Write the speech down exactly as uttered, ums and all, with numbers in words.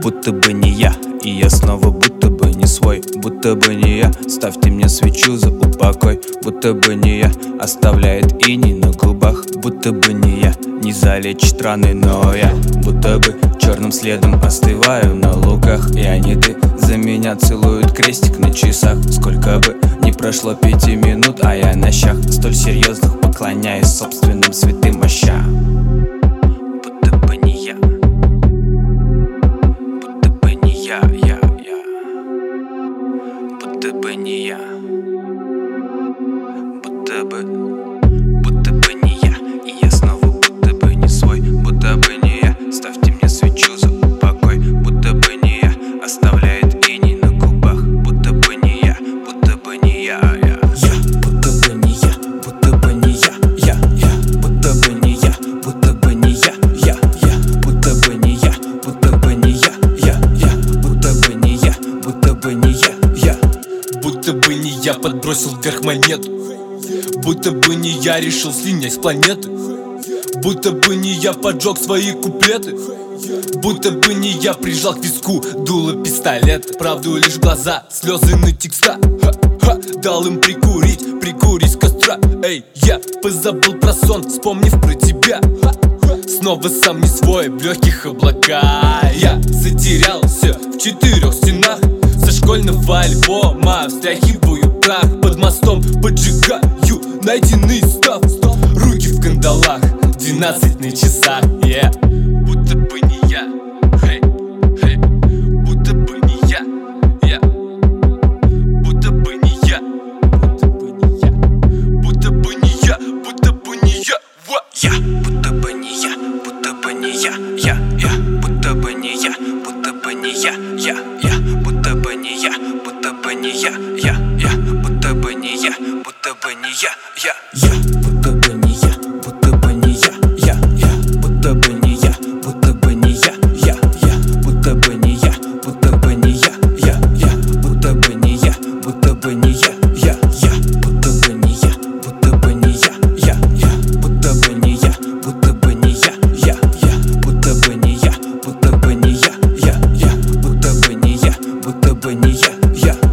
будто бы не я. И я снова будто бы не свой, будто бы не я. Ставьте мне свечу за упокой, будто бы не я. Оставляет иней на губах, будто бы не я. Не залечит раны, но я будто бы черным следом остываю на луках. И они ты за меня целуют крестик на часах. Сколько бы не прошло пяти минут, а я на щах столь серьезных, поклоняясь собственным святым мощам. Будто бы не я, будто бы не я, я, я. Будто бы не я, будто бы, будто бы не я. И я снова будто бы не свой, будто бы не я. Ставьте мне свечу за упокой, будто бы не я. Оставляет иней на губах, будто бы не я, будто бы не я, я. Я, будто бы не я, будто бы не я, я, я. Будто бы не я, будто бы не я, я, я. Будто бы не я, будто бы не я, я, я. Будто бы не я, будто бы не я, я. Будто бы не я подбросил вверх монету, будто бы не я решил слинять с планеты. Будто бы не я поджег свои куплеты, будто бы не я прижал к виску дуло пистолета. Правду лишь глаза, слезы на текста. Ха-ха, дал им прикурить, прикурить с костра. Эй, я позабыл про сон, вспомнив про тебя. Снова сам не свой, в легких облака. Я затерялся в четырех стенах со школьного альбома. Встряхиваю прах, под мостом поджигаю найденный став. Руки в кандалах, двенадцать на часах, yeah. Будто бы не я, hey, hey. Будто бы не я, yeah. Будто бы не я, будто бы не я, будто бы не я, будто бы не я, what? Я, будто бы не я, будто бы не я, я, я. Будто бы не я, будто бы не я, я, я. Будто бы не я, будто бы не я, я, я. Будто бы не я, будто бы не я, я, я. Будто бы не я, будто бы не я, я, я. Будто бы не я, будто бы не я, я, я. Будто бы не я, будто бы не я, я, я. Будто бы не я, будто бы не я, я, я. Будто бы не я, будто бы не я, я, я. Будто бы не я, будто бы не я, я, я. Будто бы не я, будто бы не я, я, я. Будто бы не я, будто бы не я, я.